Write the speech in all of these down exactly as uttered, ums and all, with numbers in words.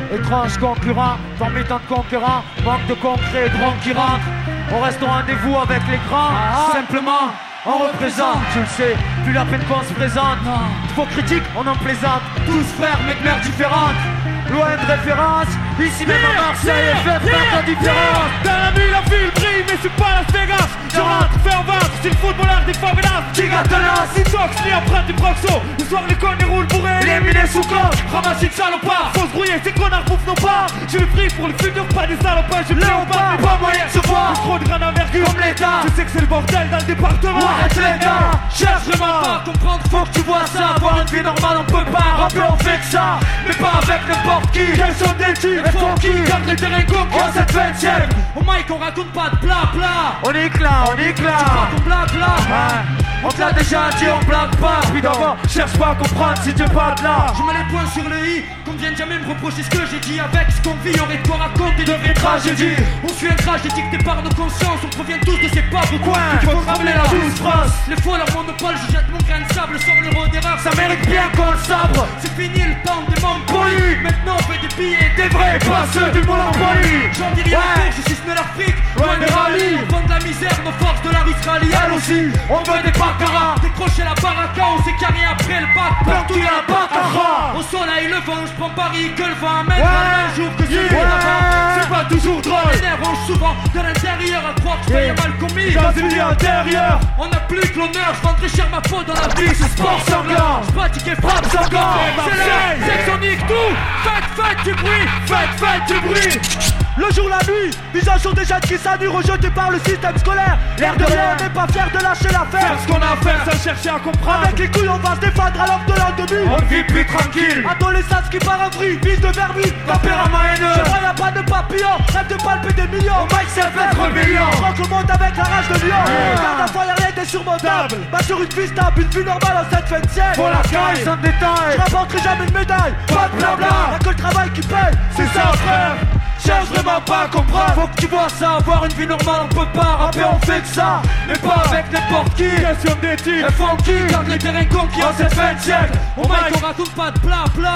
Étrange concurrent, parmi tant de conquérants, manque de concret et de ronds qui rentrent. On reste au rendez-vous avec les grands, ah, simplement on représente, tu le sais, plus la peine qu'on se présente. Faux critique, on en plaisante, tous frères mais de mères différentes. Loin de référence, ici même à Marseille, yeah, fait yeah, la différence. Yeah. Dans la nuit la ville brille mais c'est pas Las Vegas. Je rentre, fais en vente, c'est le footballeur des favelas. Giga tenace, Intox, ni empreinte du proxo. Le soir les connes roulent bourrés, éliminés sous code. Ramasse une salopard, faut se brouiller, ces connards bouffent nos parts. Je le prie pour le futur, pas des salopards. Je léopard, mais pas moyen de se voir. Trop de grande envergure, comme l'État. Je sais que c'est le bordel dans le département. Arrête l'État, cherche vraiment pas à comprendre. Faut que tu vois ça, avoir une vie normale on peut pas. Rapper on fait que ça, mais pas avec n'importe qui. Question d'études, et funky, garde les terrains conquis en cette vingtième. Au mic on raconte pas de blabla. On éclate, on éclate. Tu crois qu'on blabla, ouais. On te l'a déjà dit, on blague pas. Puis d'abord, cherche pas à comprendre si tu pas de là. Je mets les points sur le i, qu'on vienne jamais me reprocher ce que j'ai dit. Avec ce qu'on vit, aurait de quoi raconter de vraies tragédies. On suit un tragédie dicté par nos consciences. On provient tous de ces pauvres coins qui font trembler la douce France. Les fois leur monopole, je jette mon grain de sable sur l'euro d'erreur. Ça mérite bien qu'on le sabre. C'est fini le temps des membres polis. Maintenant on fait des billets, des vrais, pas ceux du monopoly. J'en dis rien, ouais. Je suce l'Afrique, loin des rallyes. On vend de la misère, nos forces de la rue se rallient. Elle aussi, on veut des baccarat. Décrocher la baraka, on s'est carré après le bac. Partout y'a la baccarat. Au soleil le vent, je prends Paris que le vent amène. Ouais. Un jour que celui yeah. d'avant. C'est pas toujours drôle. Les nerfs rongent souvent de l'intérieur à croire que je yeah. mal commis. Dans une vie intérieure, on n'a plus que l'honneur, je vendrai cher ma peau dans la vie. Ce sport sanglant, je pratique et frappe sanglant. C'est là, section nique tout. Faites, faites du bruit, faites, faites du bruit. Le jour, la nuit, visage sur des jeunes qui s'annulent rejetés par le système scolaire. L'air de rien, on n'est pas fier de lâcher l'affaire. Faire ce qu'on a à faire sans chercher à comprendre. Avec les couilles, on va se défendre alors de l'an demi. On vit plus tranquille. Adolescence qui part en vrille, fils de vermine. Tempérament haineux. Chez moi y'a pas de papillon, rêve de palper des millions. Mike c'est fait rébellion. Rock le monde avec la rage de lion. Garde à fois y'a rien d'insurmontable. Pas sur une vie stable, une vie normale en cette fin de siècle. Pour la caille, sans détail. Je rapporterai jamais une médaille, pas de blabla. Y'a que le travail qui paye, c'est ça frère. Cherche vraiment pas à comprendre. Faut que tu vois ça, avoir une vie normale on peut pas. Rapper on fait que ça, mais pas avec n'importe qui. Question d'éthique, et funky, garde les terrains conquis en cette fin de siècle. Au mic on raconte pas de blabla.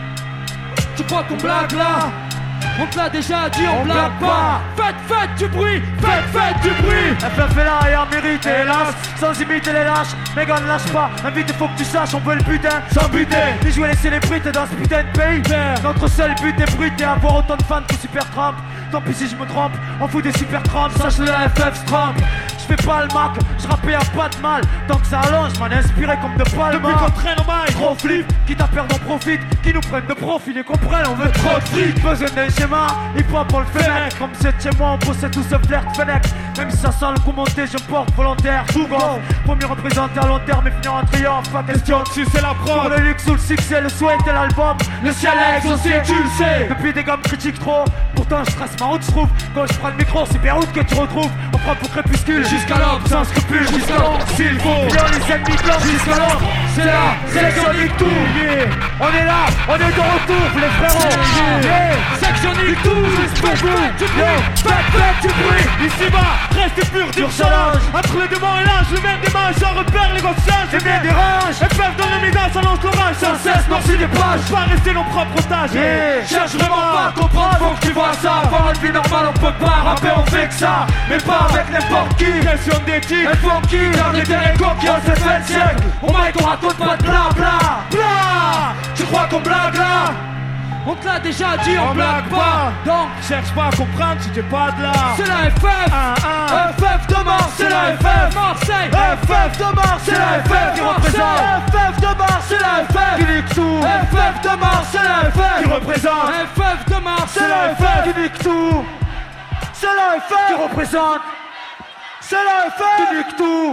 Tu crois qu'on blague là? On te l'a déjà dit, on, on blague pas. Faites, faites du bruit, faites, faites du bruit. F F est là et en mérite, hélas. Sans imiter les lâches, mais gars ne lâche pas. Invite, faut que tu saches, on veut le butin sans buter. Ni jouer les célébrités dans ce putain de pays. Yeah. Notre seul but est bruité, avoir autant de fans que Super Trump. Tant pis si je me trompe, on fout des super crampes. Sache-le, la F F se trompe. Je fais pas le Mac, je rappais à pas de mal. Tant que ça allonge, m'en ai inspiré comme de Palma. Depuis qu'on traîne au mic, trop flip, qui t'a perdu on profite. Qui nous prennent de profit et comprennent, on veut trop de fric. Besoin d'un schéma, hip hop on le fait mec. Comme c'est chez moi, on possède tout ce flair de Fennec. Même si ça sent le commenter, je porte volontaire. Tout gonfle, premier représenté à long terme et finir en triomphe. Pas question dessus, c'est la prod. Pour le luxe ou le succès, le souhait et l'album. Le ciel est exaucé, tu le sais. Depuis des gars me critiquent trop, pourtant je trace ma route, je trouve. Quand je prends le micro, c'est bien route que tu retrouves. On prend pour crépuscule, jusqu'à l'aube, sans scrupule, jusqu'à l'aube, s'il faut. Bien les ennemis blancs, jusqu'à l'aube. C'est là, sélection Nick tout. Yeah. On est là, on est de retour, les frérots. Yeah. Section Nick tout, juste pour vous. Faites, faites du bruit. Ici bas, restez pur, dur challenge. Entre les deux et l'âge, le même démarche, j'en repère les gosses change. C'est bien dérange. F F dans le ménage, ça lance l'orage. Sans cesse, noirci des pages. Pas rester nos propres otages. Yeah. Cherche vraiment pas à comprendre, faut que tu vois ça. Avoir une vie normale, on peut pas rapper, on fait que ça. Mais pas avec n'importe qui. Question d'éthique, et funky, dans les terrains conquis en cette fin de siècle. Au mic on raconte pas de bla bla bla. Tu crois qu'on blague là? On te l'a déjà dit, on, on blague pas. Donc cherche pas à comprendre si t'es pas de là. C'est la F F, un, un. F F de Marseille, c'est la F F. Marseille, F F de Marseille, c'est la F F qui représente. F F de Marseille, c'est la F F qui nique tout. F F de Marseille, c'est la F F qui représente. F F de Marseille, c'est la F F qui nique tout. C'est la F F qui représente. C'est la F F qui nique tout.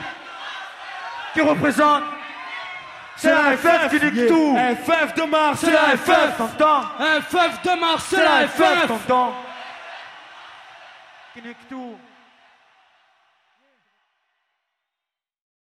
Qui représente. C'est la F F qui nique tout. F F de Mars, c'est la F F, t'entends? F F de Mars, c'est la F F, t'entends? Qui nique tout.